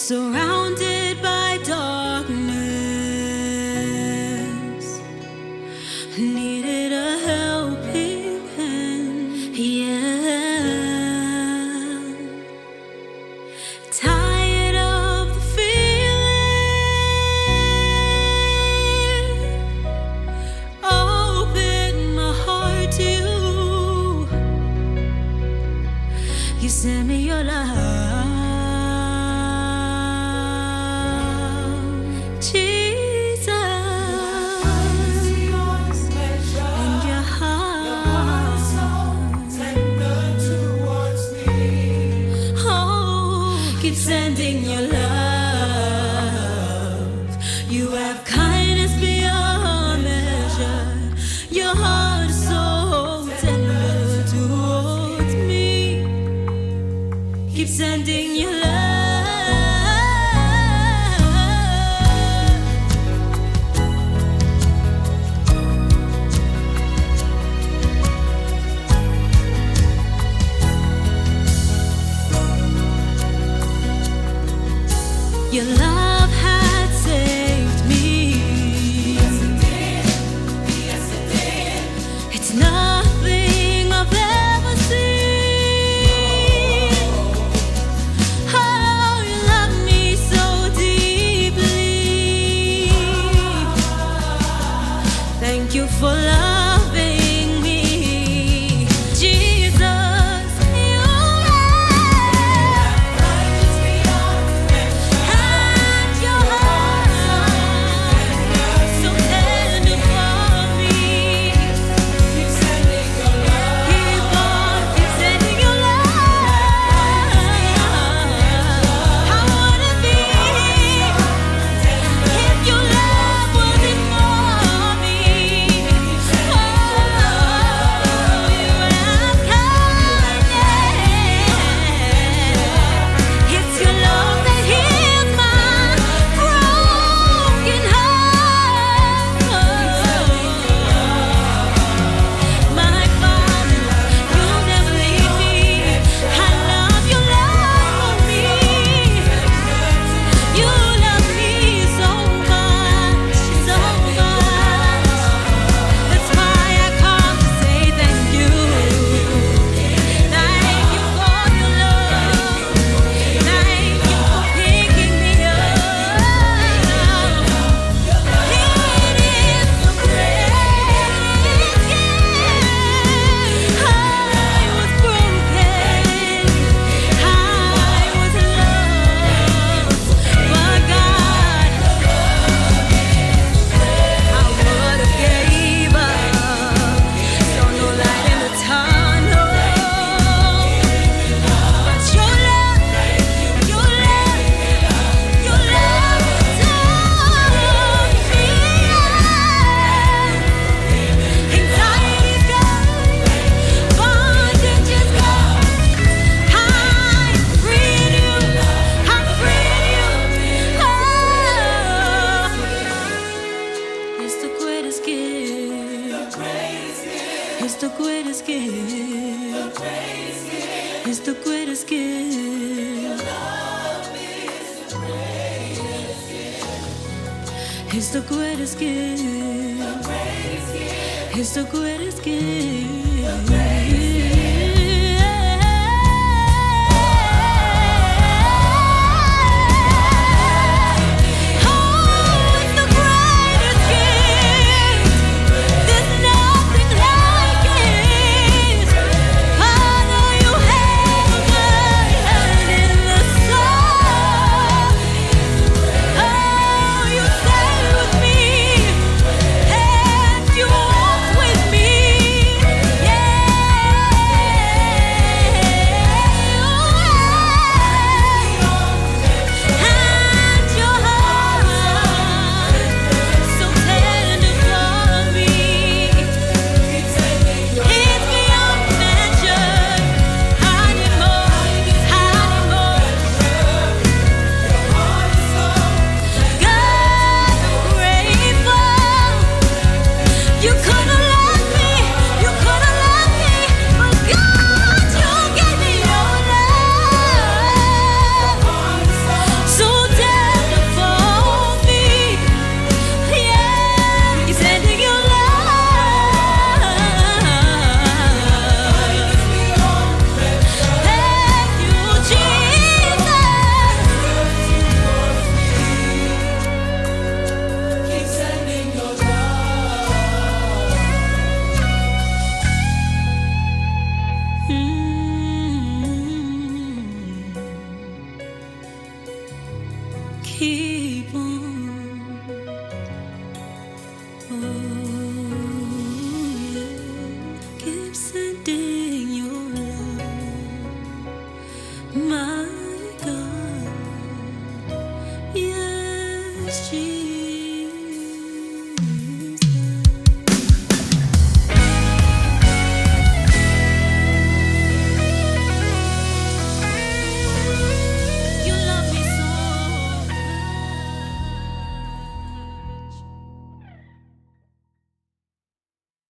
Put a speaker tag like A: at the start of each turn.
A: surrounded by darkness, needed a helping hand, yeah. Tired of the feeling, open my heart to you. You send me your love. Keep sending your love. You have kindness beyond measure. Your heart is so tender towards me. Keep sending your love. Your love had saved me. Yes, it did. Yes, it did. It's nothing I've ever seen. Oh, you love me so deeply. Thank you for loving me, Jesus. It's the greatest gift. It's the greatest gift. It's the greatest gift. It's the greatest gift.
B: Yeah.
A: keep on. Oh, yeah. Keep sending your love. My